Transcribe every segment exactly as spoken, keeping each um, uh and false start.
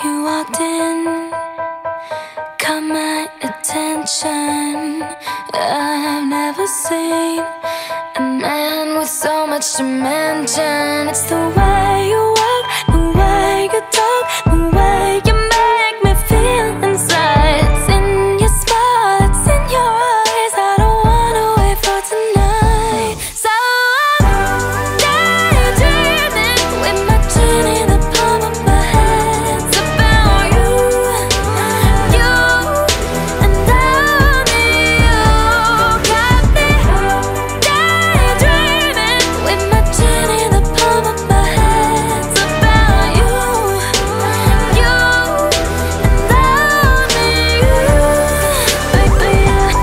You walked in, caught my attention. I've never seen a man with so much dimension. It's the way you walk, the way you talk, the way you make me feel inside. It's in your smile, it's in your eyes. I don't wanna wait for tonight. So I'm daydreaming with my chin in the palm of my hands about you, you, and only you. Got me daydreaming with my chin in the palm of my hands about you, you, and only you. Baby,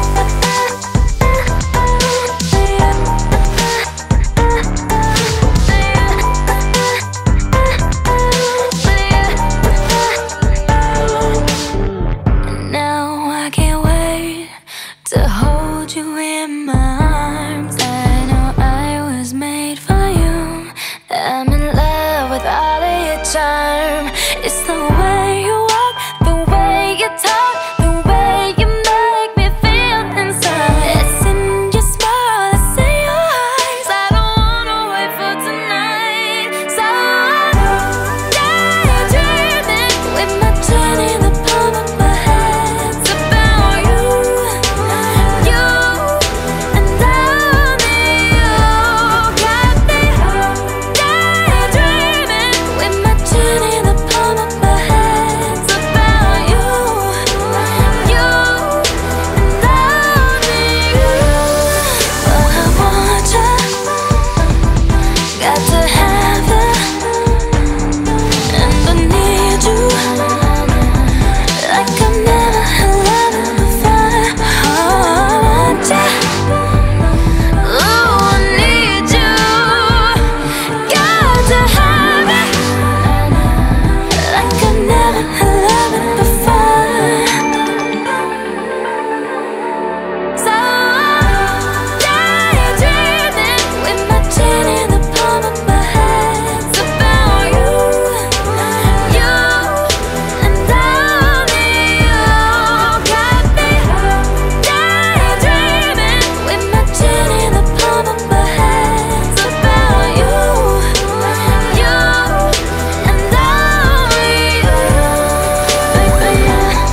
now I can't wait to hold you in my arms. I know I was made for you. I'm in love with all of your charm. It's the way you walk, the way you talk, the way you make me feel inside. It's in your smile, it's in your eyes. I don't wanna wait for tonight. So I'm daydreaming with my chin in the palm of my hands about you, you, and only you. Got me daydreaming with my chin in the palm of my hands about you, you, and only you. Well, I want you, got to have you, and I need you like I've never had loving before. Oh, I want you, oh, I need you, got to have it like I've never had loving before. So I'm daydreaming with my chin in the palm of my hands about you, you, and only you. Got me daydreaming with my chin in the palm of my hands about you, you, and only you. Baby,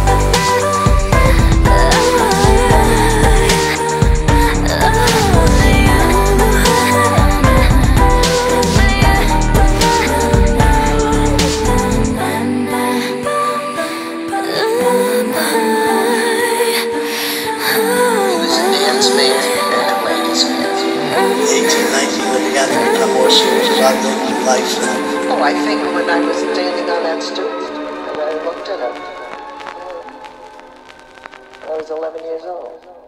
eighteen, nineteen, when you got to become more serious about living life now? Oh, I think when I was standing on that stoop and I looked at him, I was eleven years old.